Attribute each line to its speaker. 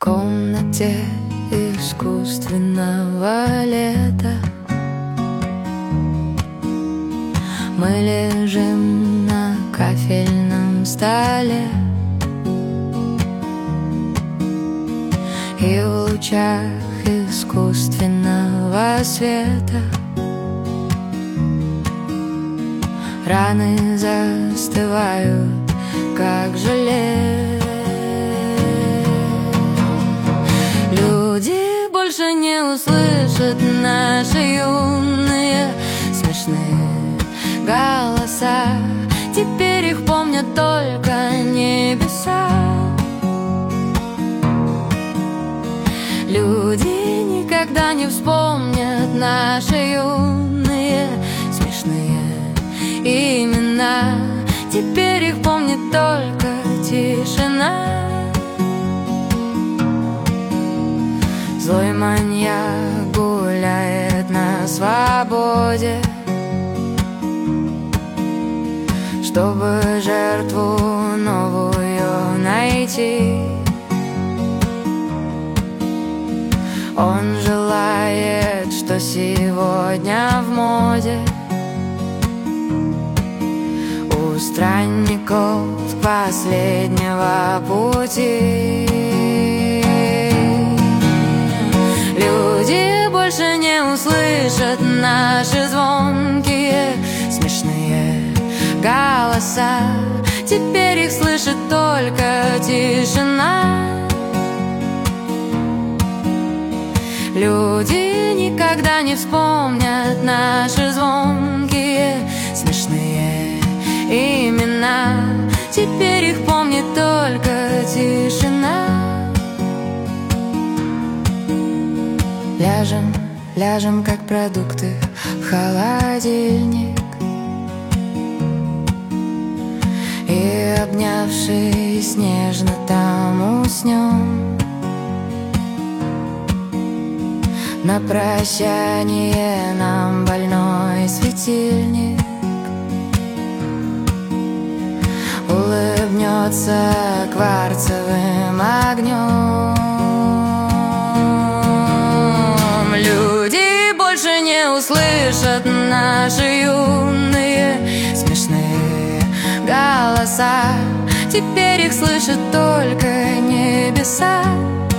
Speaker 1: комнате искусственного лета мы лежим на кафельном столе, и в лучах искусственного света раны застывают, как желе. Люди больше не услышат наши юные смешные голоса. Теперь их помнят только небеса. Люди никогда не вспомнят наши юные смешные имена. Теперь их помнит только тишина. Злой маньяк гуляет на свободе, чтобы жертву новую найти. Он желает, что сегодня в моде у странников последнего пути. Люди больше не услышат наши звонкие смешные голоса. Теперь их слышит только тишина. Люди никогда не вспомнят наши звонкие смешные имена. Теперь их помнит только тишина. Ляжем, как продукты в холодильник, и, обнявшись, нежно там уснем. На прощание нам больной светильник улыбнется кварцевым огнем. Люди больше не услышат наши юные смешные голоса. Теперь их слышат только небеса.